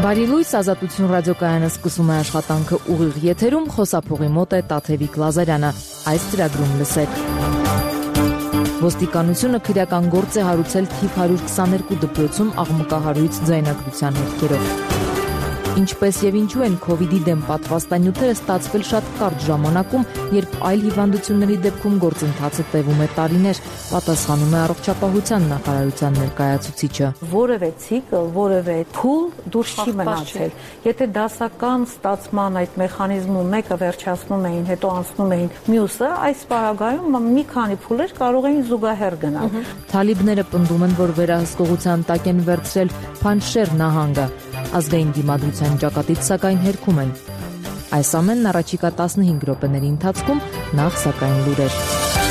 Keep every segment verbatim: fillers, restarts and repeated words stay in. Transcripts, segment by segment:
Բարի լույս, Ազատություն ռադիոկայանը սկսում է աշխատանքը ուղիղ եթերում, խոսափողի մոտ է Տաթևիկ Լազարյանը, այս ծրագրում լսեք։ Ոստիկանությունը քրեական գործ է հարուցել թիվ հարյուր քսաներկու դպրոցում աղմկահարույց ձայնագրության հետքերով։ Ինչպես եւ ինչու են քովիդի դեմ պատվաստանյութերը ստացվել շատ կարճ ժամանակում, երբ այլ հիվանդությունների դեպքում գործընթացը տևում է տարիներ, պատասխանում է առողջապահության նախարարության ներկայացուցիչը։ Որևէ ցիկլ, որևէ փուլ դուրս չի մնացել։ Եթե դասական ստացման այդ մեխանիզմում մեկը վերջացնում էին, հետո անցնում էին մյուսը, այս պարագայում մի քանի փուլեր կարող էին զուգահեռ գնալ։ Թալիբները պնդում են, որ վերահսկողության տակ են վերցրել Փանջշեր նահանգը։ Ազգային դիմադրության ճակատից սակայն հերքում են։ Այս ամենն առաջիկա տասնհինգ րոպեների ընթացքում, նախ սակայն լուրեր։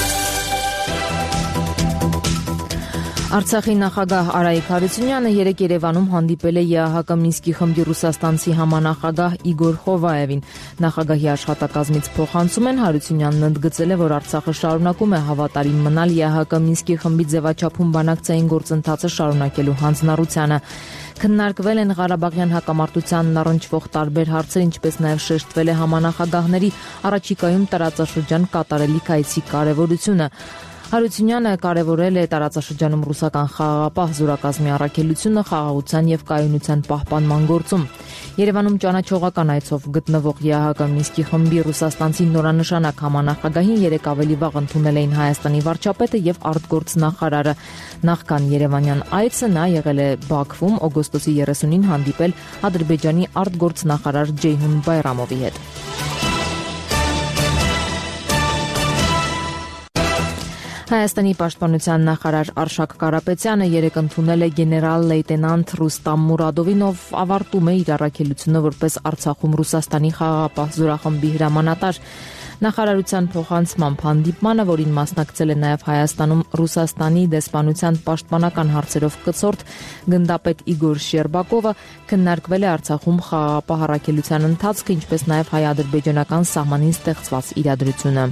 Արցախի նախագահ Արայիկ Հարությունյանը երեկ Երևանում հանդիպել է ԵԱՀԿ Մինսկի խմբի ռուսաստանցի համանախագահ Իգոր Խովաևին։ Նախագահի աշխատակազմից փոխանցում են, Հարությունյանն ընդգծել է, որ Արցախը շարունակում է հավատարիմ մնալ ԵԱՀԿ Մինսկի խմբի ձևաչափում բանակցային գործընթացը շարունակելու հանձնառությանը։ Քննարկվել են Ղարաբաղյան հակամարտությանն առնչվող տարբեր հարցեր, ինչպես նաև շեշտվել է համանախագահների առաջիկայում տարածաշրջան կատարելիք այցի կարևորությունը։ Հարությունյանը կարևորել է տարածաշրջանում ռուսական խաղաղապահ զորակազմի առաքելությունը խաղաղության եւ կայունության պահպանման գործում։ Երևանում ճանաչողական այցով գտնվող ԵԱՀԿ Մինսկի խմբի ռուսաստանցի նորանշանակ համանախագահին երեկ ավելի վաղ ընդունել էին Հայաստանի վարչապետը եւ արտգործնախարարը։ Նախքան երևանյան այցը նա եղել է Բաքվում օգոստոսի երեսունին հանդիպել Ադրբեջանի արտգործնախարար Ջեյհուն Բայրամովի հետ։ Հայաստանի պաշտպանության նախարար Արշակ Կարապետյանը երեկ ընդունել է գեներալ լեյտենանտ Ռուստամ Մուրադովին, ով ավարտում է իր առաքելությունը որպես Արցախում Ռուսաստանի խաղաղապահ զորախմբի հրամանատար։ Նախարարության փոխանցմամբ հանդիպմանը, որին մասնակցել է նաև Հայաստանում Ռուսաստանի դեսպանության պաշտպանական հարցերով կցորդ գնդապետ Իգոր Շերբակովը, քննարկվել է Արցախում խաղաղապահ առաքելության ընթացքը, ինչպես նաև հայ-ադրբեջանական սահմանին ստեղծված իրադրությունը։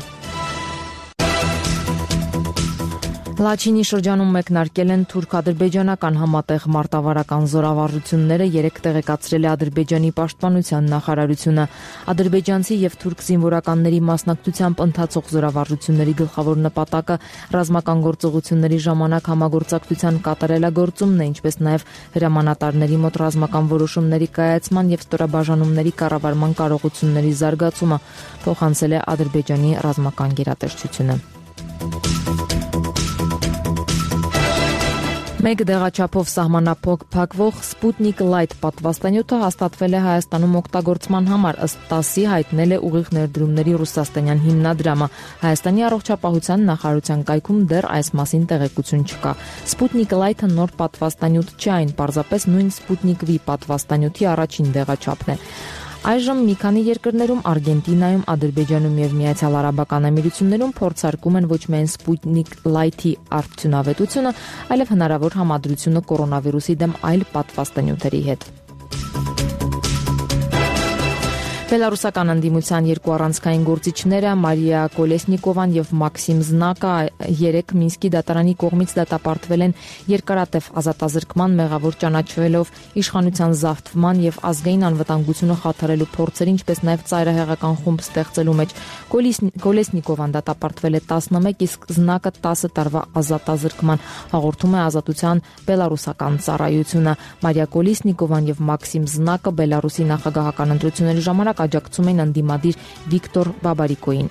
Լաչինի շրջանում մեկնարկել են թուրք-ադրբեջանական համատեղ մարտավարական զորավարժությունները, երեկ տեղեկացրել է Ադրբեջանի պաշտպանության նախարարությունը։ Ադրբեջանցի եւ թուրք զինվորականների մասնակցությամբ ընթացող զորավարժությունների գլխավոր նպատակը ռազմական գործողությունների ժամանակ համագործակցության կատարելագործումն է, ինչպես նաև հրամանատարների մոտ ռազմական որոշումների կայացման եւ ստորաբաժանումների կառավարման կարողությունների զարգացումը, փոխանցել է Ադրբեջանի ռազմական գերատեսչությունը։ Մեկ դեղաչափով սահմանափակվող Սպուտնիկ Լայթ պատվաստանյութը հաստատվել է Հայաստանում օգտագործման համար, ըստ ՏԱՍՍ-ի հայտնել է ուղիղ ներդրումների ռուսաստանյան հիմնադրամը։ Հայաստանի առողջապահության նախարարության կայքում դեռ այս մասին տեղեկություն չկա։ Սպուտնիկ Լայթը նոր պատվաստանյութ չէ, այն պարզապես նույն Սպուտնիկ V պատվաստանյութի առաջին դեղաչափն է։ Այժմ մի քանի երկրներում Արգենտինայում, Ադրբեջանում եւ Միացյալ Արաբական Էմիրություններում փորձարկում են ոչ միայն Սպուտնիկ Լայթի արդյունավետությունը, այլև հնարավոր համադրությունը կորոնավիրուսի դեմ այլ պատվաստանյութերի հետ։ Բելարուսական ընդդիմության երկու առանցքային գործիչները Մարիա Կոլեսնիկովան եւ Մաքսիմ Զնակը երեկ Մինսկի դատարանի կողմից դատապարտվել են երկարատև ազատազրկման, մեղավոր ճանաչվելով իշխանության զավթման եւ ազգային անվտանգությունը խաթարելու փորձեր, ինչպես նաեւ ծայրահեղական խումբ ստեղծելու մեջ։ Կոլեսնիկովան դատապարտվել է տասնմեկ, իսկ Զնակը տասը տարվա ազատազրկման, հաղորդում է Ազատության բելարուսական ծառայությունը։ Մարիա Կոլեսնիկովան եւ Մաքսիմ Զնակը Բելարուսի նախագահական ընտրությունների ժամանակ աջակցում են ընդդիմադիր Վիկտոր Բաբարիկոին։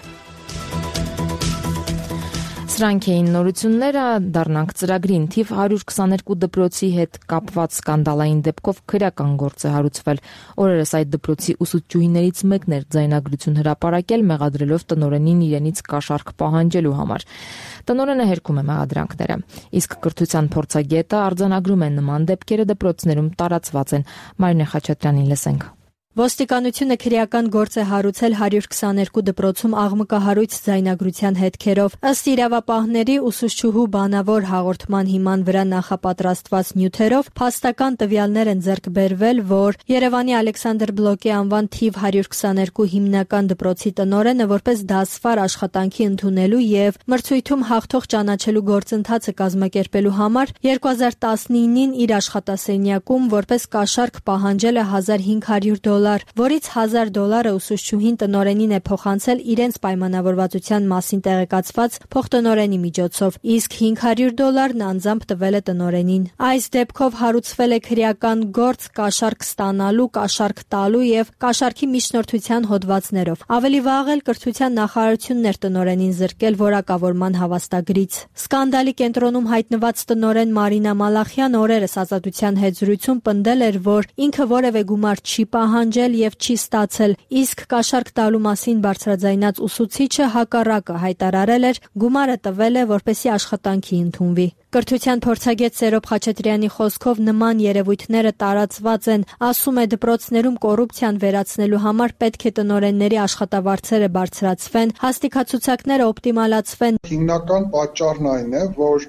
Սրանք էին նորությունները, դառնանք ծրագրին։ Թիվ հարյուր քսաներկու դպրոցի հետ կապված սկանդալային դեպքով քրեական գործ է հարուցվել։ Օրերս այդ դպրոցի ուսուցչուհիներից մեկն էր ձայնագրություն հրապարակել, մեղադրելով տնօրենին իրենից կաշառք պահանջելու համար։ Տնօրենը հերքում է մեղադրանքները։ Իսկ կրթության փորձագետը արձանագրում է նման դեպքերը դպրոցներում տարածված են։ Մարինե Խաչատրյանին լսենք։ Ոստիկանությունը քրեական գործ է հարուցել հարյուր քսաներկու դպրոցում աղմկահարույց ձայնագրության հետքերով։ Ըստ իրավապահների, ուսուցչուհու բանավոր հաղորդման հիման վրա նախապատրաստված նյութերով փաստական տվյալներ են ձեռք բերվել, որ Երևանի Ալեքսանդր Բլոկի անվան թիվ հարյուր քսաներկու հիմնական դպրոցի տնօրենը որպես դասվար աշխատանքի ընդունելու եւ մրցույթում հաղթող ճանաչելու գործընթացը կազմակերպելու համար երկու հազար տասնինին իր աշխատասենյակում որպես կաշառք պահանջել է հազար հինգ հարյուր դոլար, որից հազար դոլարը ուսուցչուհին տնօրենին է փոխանցել իրենց պայմանավորվածության մասին տեղեկացված փոխտնօրենի միջոցով, իսկ հինգ հարյուր դոլարն անձամբ տվել է տնօրենին։ Այս դեպքով հարուցվել է քրեական գործ կաշառք ստանալու, կաշառք տալու եւ կաշառքի միջնորդության հոդվածներով։ Ավելի վաղ էլ կրթության նախարարությունն էր տնօրենին զրկել որակավորման հավաստագրից։ Սկանդալի կենտրոնում հայտնված տնօրեն Մարինա Մալախյան օրերս Ազատության հետ զրույցում պնդել էր, որ ինքը որևէ գումար չի պահանջել եւ չի ստացել, իսկ կաշառք տալու մասին բարձրաձայնած ուսուցիչը հակառակը հայտարարել էր, գումարը տվել է, որպեսզի աշխատանքի ընդունվի։ Կրթության փորձագետ Սերոբ Խաչատրյանի խոսքով նման երևույթները տարածված են, ասում է դպրոցներում կոռուպցիան վերացնելու համար պետք է տնօրենների աշխատավարձերը բարձրացվեն, հաստիքացուցակները օպտիմալացվեն։ Հիմնական պատճառն այն է, որ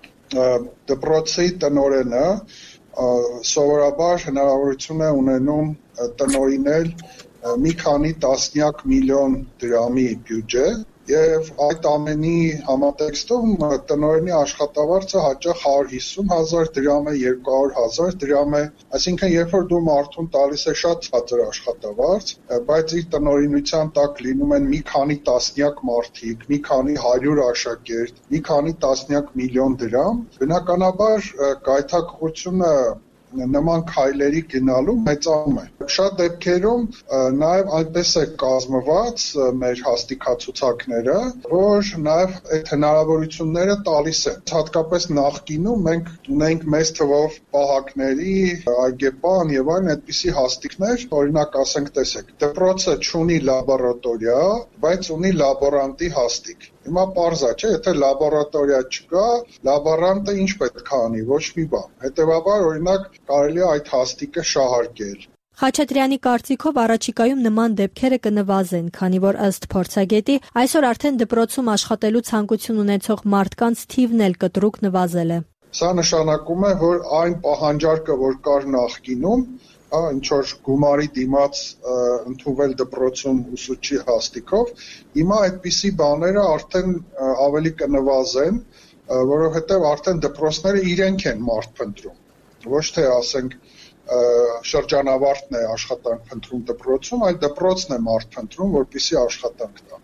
դպրոցի տնօրենը սովորաբար հնարավորություն է ունենում տնօրինել մի քանի տասնյակ միլիոն դրամի բյուջե եւ այդ ամենի համատեքստում տնօրենի աշխատավարձը հաճախ հարյուր հիսուն հազար դրամ է, երկու հարյուր հազար դրամ է, այսինքն երբ որ դու մարդուն տալիս ես շատ ցածր աշխատավարձ, բայց իր տնօրինության տակ լինում են մի քանի տասնյակ մարդիկ, մի քանի հարյուր աշակերտ, մի քանի տասնյակ միլիոն դրամ, բնականաբար գայթակղությունը նման քայլերի գնալու մեծանում է։ Շատ դեպքերում նաև այնպես է կազմված մեր հաստիքացուցակները, որ նաև այդ հնարավորությունները տալիս են։ Հատկապես նախկինում մենք ունենք մեծ թվով պահակների, այգեպան եւ այլն այդպիսի հաստիկներ, օրինակ ասենք տեսեք, դպրոցը չունի լաբորատորիա, բայց ունի լաբորանտի հաստիկ։ Հիմա պարզ է, չէ՞, եթե լաբորատորիա չկա, լաբորանտը ինչ պետք է անի, ոչ մի բան։ Հետևաբար, օրինակ, կարելի է այդ հաստիկը շահարկել։ Խաչատրյանի կարծիքով առաջիկայում նման դեպքերը կնվազեն, քանի որ ըստ փորձագետի այսօր արդեն դպրոցում աշխատելու ցանկություն ունեցող մարդկանց թիվն էլ կտրուկ նվազել է։ Սա նշանակում է, որ այն պահանջարկը, որ կար նախկինում, ինչ որ գումարի դիմաց ընդունվել դպրոցում ուսուցչի հաստիկով, հիմա այդպիսի բաները արդեն ավելի կնվազեն, որովհետև արդեն դպրոցները իրենք են մարդ փնտրում, ոչ թե ասենք շրջանավարտն է աշխատանք փնտրում դպրոցում, այլ դպրոցն է մարդ փնտրում, որպեսզի աշխատանք տա։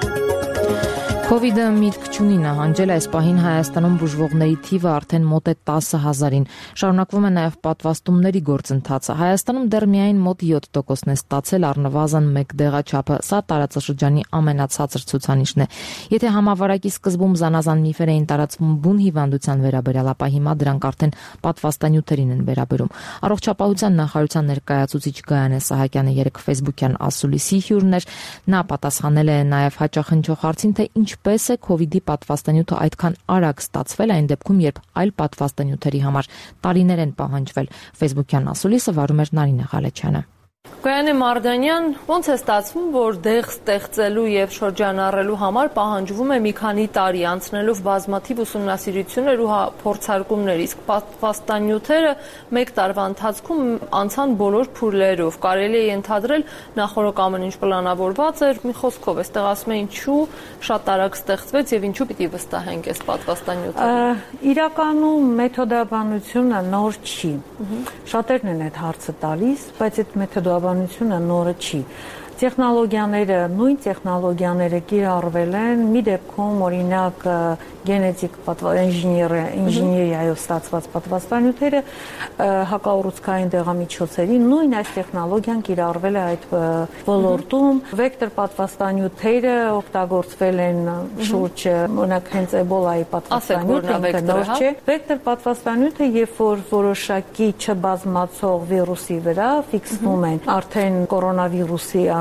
Քովիդը միտք չունի նահանջել, այս պահին Հայաստանում բուժվողների թիվը արդեն մոտ է տասը հազարին։ Շարունակվում է նաև պատվաստումների գործընթացը։ Հայաստանում դեռ միայն մոտ յոթ տոկոսն է ստացել առնվազն մեկ դեղաչափը։ Սա տարածաշրջանի ամենացածր ցուցանիշն է։ Եթե համավարակի սկզբում զանազան միֆեր էին տարածվում բուն հիվանդության վերաբերյալ, ապա հիմա դրանք արդեն պատվաստանյութերին են վերաբերում։ Առողջապահության նախարարության ներկայացուցիչ Գայանե Սահակյանը երեկ Facebook-յան ասուլիսի հյուրն էր։ Նա պատասխանել է նաև հաճախնչող հարցին, թե ինչ Պես է քովիդի պատվաստանյութը այդքան արագ ստացվել այն դեպքում, երբ այլ պատվաստանյութերի համար տարիներ են պահանջվել։ Facebook-յան ասուլիսը վարում էր Նարինե Ղալեչյանը։ Գայանե Մարգանյան, ո՞նց է ստացվում, որ դեղ ստեղծելու եւ շրջանառելու համար պահանջվում է մի քանի տարի, անցնելով բազմաթիվ ուսումնասիրություններ ու փորձարկումներ, իսկ պատվաստանյութերը մեկ տարվա ընթացքում անցան բոլոր փուլերով։ Կարելի է ենթադրել, նախորդ ամեն ինչ պլանավորված էր, մի խոսքով, այստեղ ասում է ինչու շատ արագ ստեղծվեց եւ ինչու պիտի վստահենք այս պատվաստանյութերը։ Իրականում մեթոդաբանությունը նոր չի։ Շատերն են այդ հարցը տալիս, բայց այդ մեթոդաբանությունը նորը չի։ Տեխնոլոգիաները, նույն տեխնոլոգիաները կիրառվել են, մի դեպքում օրինակ գենետիկ ինժեներիայով ստացված պատվաստանյութերը հակաուռուցքային դեղամիջոցերի նույն այս տեխնոլոգիան կիրառվել է այդ ոլորտում։ Վեկտոր պատվաստանյութերը օգտագործվել են շուրջ օրինակ հենց էբոլայի պատվաստանյութը նոր չէ։ Վեկտոր պատվաստանյութը, երբ որ որոշակի չբազմացող վիրուսի վրա ֆիքսվում են արդեն կորոնավիրուսի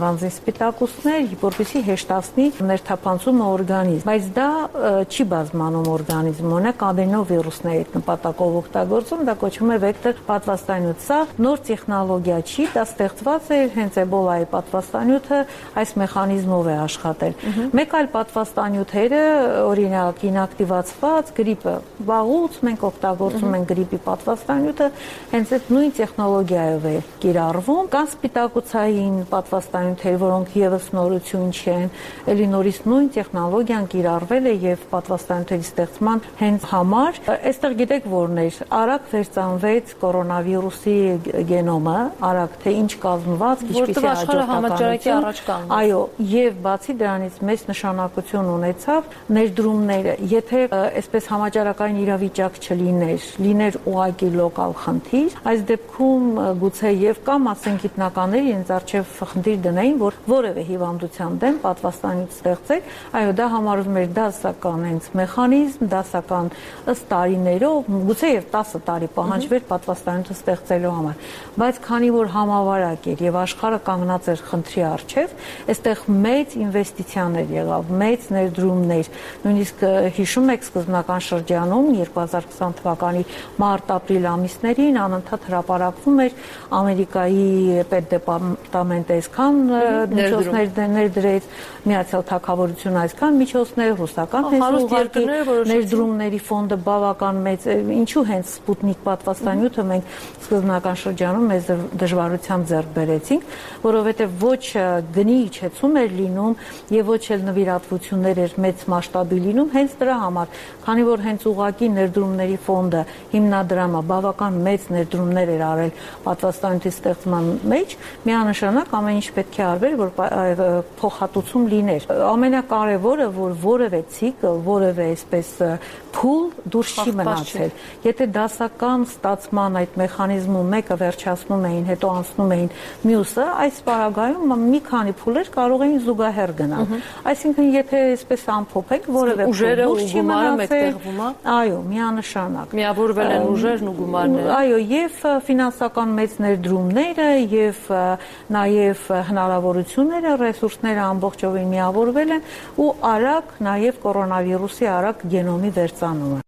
առանձին սպիտակուցներ, որպեսզի հեշտացնի ներթափանցումը օրգանիզմ, բայց դա չի բազմանում օրգանիզմը, օրինակ adenovirusների նպատակով օգտագործում, դա կոչվում է վեկտոր պատվաստանյութ։ Սա նոր տեխնոլոգիա չի, դա ստեղծված է հենց էբոլայի պատվաստանյութը այս մեխանիզմով է աշխատել։ Մեկ այլ պատվաստանյութերը, օրինակ ինակտիվացված գրիպը, վաղուց մենք օգտագործում ենք գրիպի պատվաստանյութը, հենց այդ նույն տեխնոլոգիայով է կիրառվում։ Կան սպիտակուցային պատվաստանյութեր, որոնք եւս նորություն չեն, ելի նորից նույն տեխնոլոգիան կիրառվել է եւ պատվաստանյութերի ստեղծման հենց համար։ Այստեղ գիտեք որն էր, արագ վերծանվեց կորոնավիրուսի գենոմը, արագ թե ինչ կազմված, ինչպիսի հաջորդականություն։ Այո, եւ բացի դրանից մեծ նշանակություն ունեցավ ներդրումները, եթե այսպես համաճարակային իրավիճակ չլիներ, լիներ ուղղակի լոկալ խնդիր, այս դեպքում գուցե եւ կամ ասենք գիտնականները ինձ արժեվ խնդիր դնեին, որ որևէ հիվանդության դեմ պատվաստանյութ ստեղծել, այո, դա համարվում էր դասական հենց մեխանիզմ, դասական ըստ տարիներով, գուցե եւ տասը տարի պահանջվեր պատվաստանյութը ստեղծելու համար, բայց քանի որ համավարակ էր եւ աշխարհը կանգնած էր խնդրի առջեւ, այստեղ մեծ ինվեստիցիաներ եղավ, մեծ ներդրումներ, նույնիսկ հիշում եք սկզբնական շրջանում երկու հազար քսան թվականի մարտ-ապրիլ ամիսներին անընդհատ հրապարակվում էր Ամերիկայի պետդեպարտամենտը այսքան միջոցներ ներդրեց, Միացյալ Թագավորությունը այսքան միջոցներ, ռուսական հենց ներդրումների ֆոնդը բավական մեծ, ինչու հենց Սպուտնիկ պատվաստանյութը մենք սկզբնական շրջանում մեծ դժվարությամբ ձեռք բերեցինք, որովհետև ոչ գնի իջեցում էր լինում եւ ոչ էլ նվիրատվություններ էր մեծ մասշտաբի լինում հենց դրա համար, քանի որ հենց ուղղակի ներդրումների ֆոնդը հիմնադրամը բավական մեծ ներդրումներ էր արել պատվաստանյութի ստեղծման մեջ, միանշանակ ամեն ինչ պետք է արվեր, որ փոխհատուցում լիներ։ Ամենակարևորը, որ որևէ ցիկլ, որևէ այսպես փուլ դուրս չի մնացել։ Եթե դասական ստացման այդ մեխանիզմում մեկը վերջացնում էին, հետո անցնում էին մյուսը, այս պարագայում մի քանի փուլեր կարող էին զուգահեռ գնալ։ Այսինքն, եթե այսպես ամփոփենք, որևէ ուժերը ու գումարը մեկտեղվում է։ Այո, միանշանակ։ Միավորվել են ուժերն ու գումարները։ Այո, եւ ֆինանսական մեծ ներդրումները եւ նաեւ հնարավորությունները, ռեսուրսները ամբողջովին միավորվել են ու արագ նաեւ կորոնավիրուսի արագ գենոմի վերծանումը։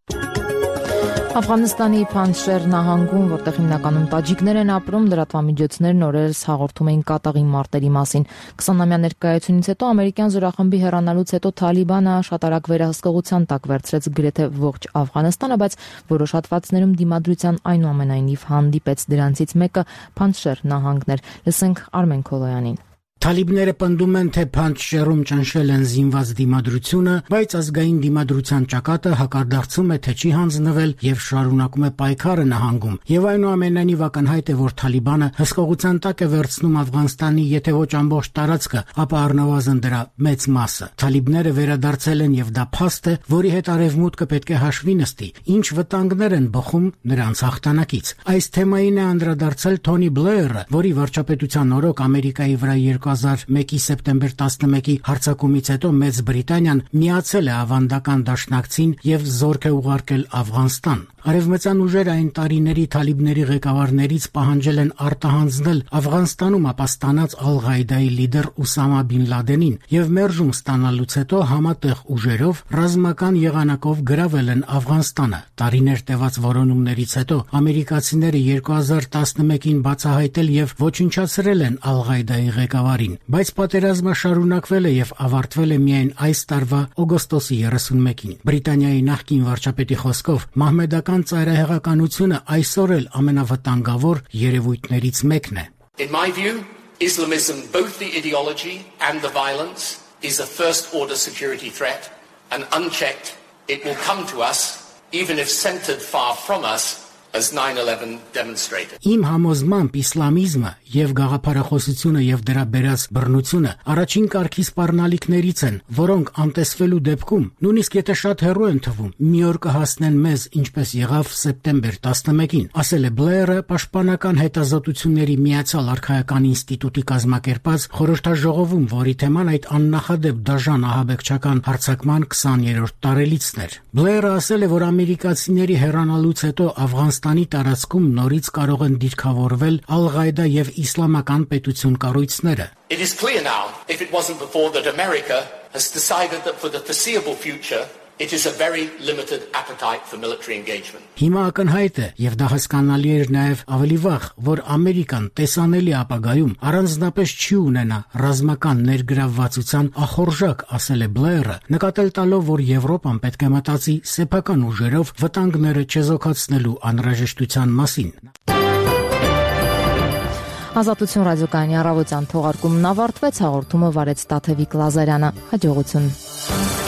Աֆղանստանի Փանջշեր նահանգում, որտեղ հիմնականում տաջիկներ են ապրում, լրատվամիջոցներն օրերս հաղորդում էին կատաղի մարտերի մասին։ քսանամյա ներկայությունից հետո ամերիկյան զորախմբի հեռանալուց հետո Թալիբանը շատ արագ վերահսկողության տակ վերցրեց գրեթե ողջ Աֆղանստանը, բայց որոշ հատվածներում դիմադրության այնուամենայնիվ հանդիպեց, դրանցից մեկը Փանջշեր նահանգն էր։ Լսենք Արմեն Քոլոյանին։ Թալիբները պնդում են, թե Փանջշերում ճնշել են զինված դիմադրությունը, բայց ազգային դիմադրության ճակատը հակարդարձում է, թե չի հանձնվել եւ շարունակում է պայքարը նահանգում։ Եվ այնուամենայնիվ ակնհայտ է, որ Թալիբանը հսկողության տակ է վերցնում Աֆղանստանի, եթե ոչ ամբողջ տարածքը, ապա առնվազն դրա մեծ մասը։ Թալիբները վերադարձել են եւ դա փաստ է, որի հետ արևմուտքը պետք է հաշվի նստի, ինչ վտանգներ են բխում նրանց հաղթանակից։ Այս թեմային է անդրադարձել Թոնի Բլեերը, որի վարչապետության օրոք Ամերիկայի վրա երկու հազար մեկի սեպտեմբեր տասնմեկի հարձակումից հետո Մեծ Բրիտանիան միացել է ավանդական դաշնակցին եւ զորք է ուղարկել Աֆղանստան։ Արևմտյան ուժերը այն տարիների թալիբների ղեկավարներից պահանջել են արտահանձնել Աֆղանստանում ապաստանած Ալ-Ղաիդայի լիդեր Ուսամա Բին Լադենին եւ մերժում ստանալուց հետո համատեղ ուժերով ռազմական եղանակով գրավել են Աֆղանստանը։ Տարիներ տևած որոնումներից հետո ամերիկացիները երկու հազար տասնմեկին բացահայտել եւ ոչնչացրել են Ալ-Ղաիդայի ղեկավարին, բայց պատերազմը շարունակվել է եւ ավարտվել է միայն այս տարվա օգոստոսի երեսունմեկին։ Բրիտանիայի նախկին վարչապետի խոսքով Մահմեդական ծայրահեղականությունը այսօր էլ ամենավտանգավոր երևույթներից մեկն է։ In my view, Islamism, both the ideology and the violence, is a first order security threat, and unchecked it will come to us, even if centered far from us, as nine eleven demonstrated. Իմ համոզմամբ իսլամիզմը եւ գաղափարախոսությունը եւ դրա բերած բռնությունը առաջին կարգի սպառնալիքներից են, որոնք անտեսվելու դեպքում, նույնիսկ եթե շատ հեռու են թվում, մի օր կհասնեն մեզ, ինչպես եղավ սեպտեմբեր տասնմեկին, ասել է Բլեերը պաշտպանական հետազոտությունների Միացյալ Արքայական ինստիտուտի կազմակերպած խորհրդաժողովում, որի թեման այդ աննախադեպ դաժան ահաբեկչական հարձակման քսաներորդ տարելիցն էր։ Բլեերը ասել է, որ ամերիկացիների հեռանալուց հետո Աֆղանստանը Ռուսաստանի տարածքում նորից կարող են դիրքավորվել Ալ-Ղաիդա եւ իսլամական պետություն կառույցները։ It is clear now, if it wasn't before, that America has decided that for the foreseeable future it is a very limited appetite for military engagement. Հիմա ակնհայտ է, եւ դա հասկանալի էր նաեւ ավելի վաղ, որ Ամերիկան տեսանելի ապագայում առանձնապես չի ունենա ռազմական ներգրավվածության ախորժակ, ասել է Բլերը, նկատել տալով, որ Եվրոպան պետք է մտածի սեփական ուժերով վտանգները չեզոքացնելու անհրաժեշտության մասին։ Ազատություն ռադիոկայանի առավոտյան թողարկումն ավարտվեց, հաղորդումը վարեց Տաթևիկ Լազարյանը։ Հաջողություն։